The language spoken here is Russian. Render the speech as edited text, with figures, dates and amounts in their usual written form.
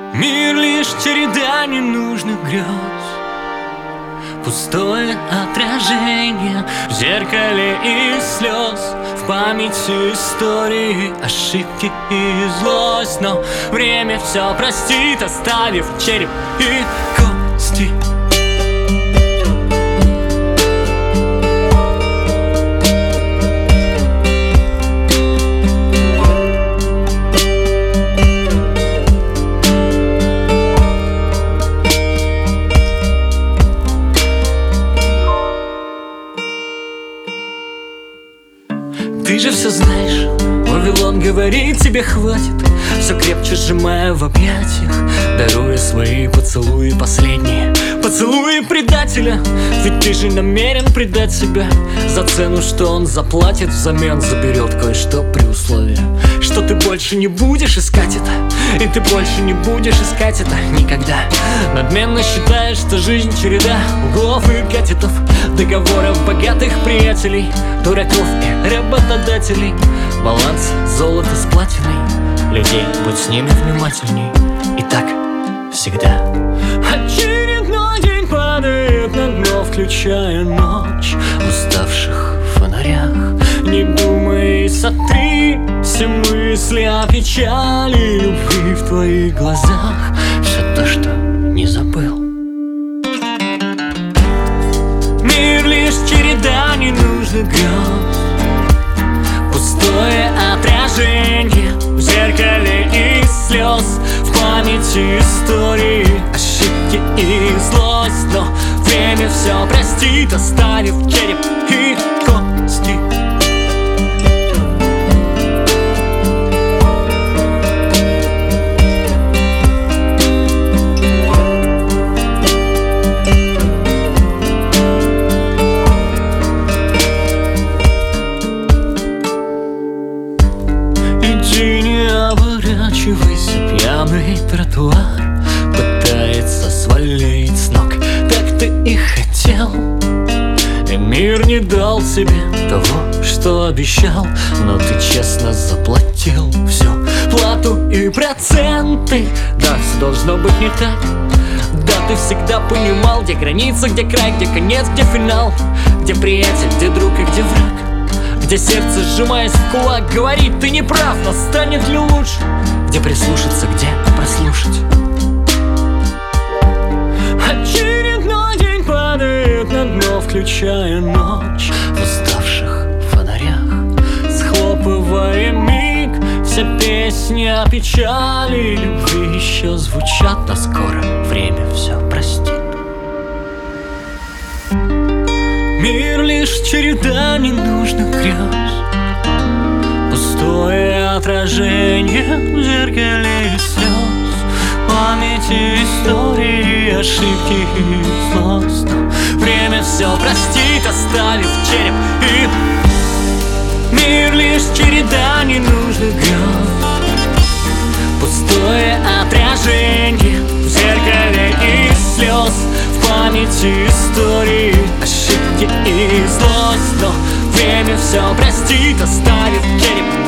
Мир лишь череда ненужных грез, пустое отражение в зеркале и слез, в памяти истории, ошибки и злость. Но время все простит, оставив череп и кости. Ты же все знаешь, Вавилон говорит, тебе хватит. Все крепче сжимая в объятиях, даруя свои поцелуи последние, поцелуи предателя. Ведь ты же намерен предать себя за цену, что он заплатит взамен. Заберет кое-что при условии, что ты больше не будешь искать это, и ты больше не будешь искать это никогда. Надменно считаешь, что жизнь череда углов и гаджетов, договоров богатых приятелей, дураков и работодателей. Баланс золота с платиной, людей будь с ними внимательней. И так всегда. Очередной день падает на дно, включая ночь в уставших фонарях. Не думай, сотри все мысли о печали, любви в твоих глазах, все то, что не забыл. Мир лишь череда ненужных грез, пустое отражение в зеркале и слез, в памяти истории, ошибки и злость. Но время все простит, оставив череп и кости. Пьяный тротуар пытается свалить с ног, так ты и хотел. И мир не дал тебе того, что обещал, но ты честно заплатил всю плату и проценты. Да, все должно быть не так. Да, ты всегда понимал, где граница, где край, где конец, где финал, где приятель, где друг и где враг, где сердце, сжимаясь в кулак, говорит: ты не прав, но станет ли лучше? Где прислушаться, где прослушать? Очередной день падает на дно, включая ночь в уставших фонарях, схлопывая миг. Все песни о печали, любви еще звучат, но скоро время все простит. Мир лишь череда ненужных грез, пустое отражение в зеркале и слез, памяти истории, ошибки и злость. Но время все простит, оставив череп и... Мир лишь череда ненужных грез, пустое отражение в зеркале и слез, в памяти истории, ошибки и злость. Но время все простит, оставив череп